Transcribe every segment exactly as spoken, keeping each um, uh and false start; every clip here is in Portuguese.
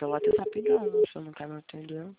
seu WhatsApp não, você não quer me atender.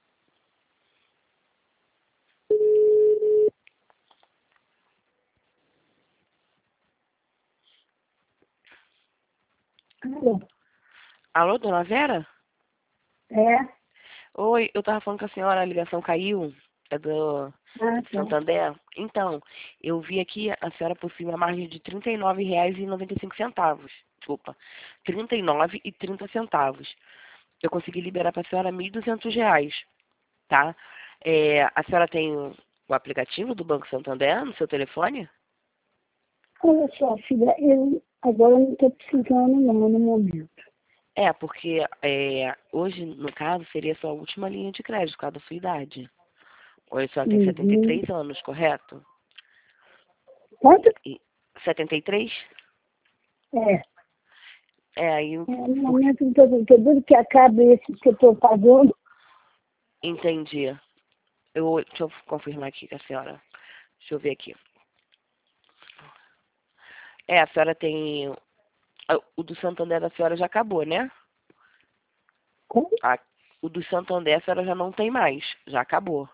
Alô? Alô, dona Vera? É? Oi, eu tava falando com a senhora, a ligação caiu. É do Ah, de tá. Santander. Então, eu vi aqui a senhora possui uma margem de trinta e nove reais e noventa e cinco centavos. Desculpa, trinta e nove reais e trinta centavos. Eu consegui liberar para a senhora mil e duzentos reais, tá? É, a senhora tem o, o aplicativo do Banco Santander no seu telefone? Olha só, filha, eu agora não estou precisando não no momento. É, porque é, hoje, no caso, seria a sua última linha de crédito, por causa da sua idade. Hoje a senhora tem setenta e Uhum. três anos, correto? Quanto? E, setenta e três? É. É, aí, É, no por, momento, todo, todo que acaba esse que eu estou pagando, entendi. Eu, deixa eu confirmar aqui com a senhora. Deixa eu ver aqui. É, a senhora tem... ah, o do Santander da senhora já acabou, né? como? A, o do Santander a senhora já não tem mais. Já acabou.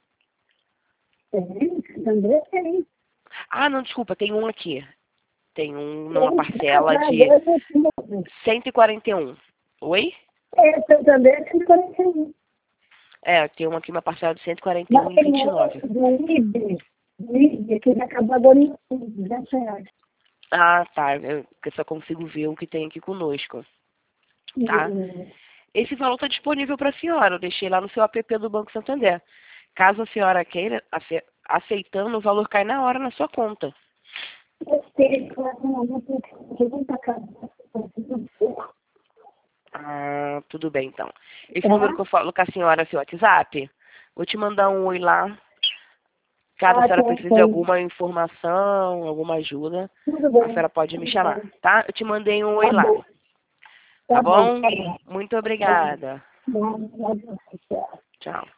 É, André tem. Ah, não, desculpa, tem um aqui. Tem um numa Tem. Ah, parcela tá, de agora eu vou te cento e quarenta e um. Oi? É, Santander tem quarenta e um. É, tem uma aqui, uma parcela de cento e quarenta e um Mas e tem vinte e nove. outro do Líder, Líder, que ele acabou agora em duzentos reais. Ah, tá. Eu, eu só consigo ver o que tem aqui conosco. Tá? Hum, Esse valor está disponível para a senhora. Eu deixei lá no seu app do Banco Santander. Caso a senhora queira, ace- aceitando, o valor cai na hora na sua conta. Eu sei, claro, não, não tem que não tá caro. Ah, tudo bem, então. Esse número Tá? que eu falo com a senhora é seu WhatsApp, vou te mandar um oi lá. Caso a Ah, senhora tá, precise de tem. alguma informação, alguma ajuda, Tudo a bem, senhora pode me tudo chamar, bem. tá? Eu te mandei um oi Tá lá, bom, tá tá bom, bom? tá bom. Muito Tá bom. obrigada. Não, não, não, não. Tchau.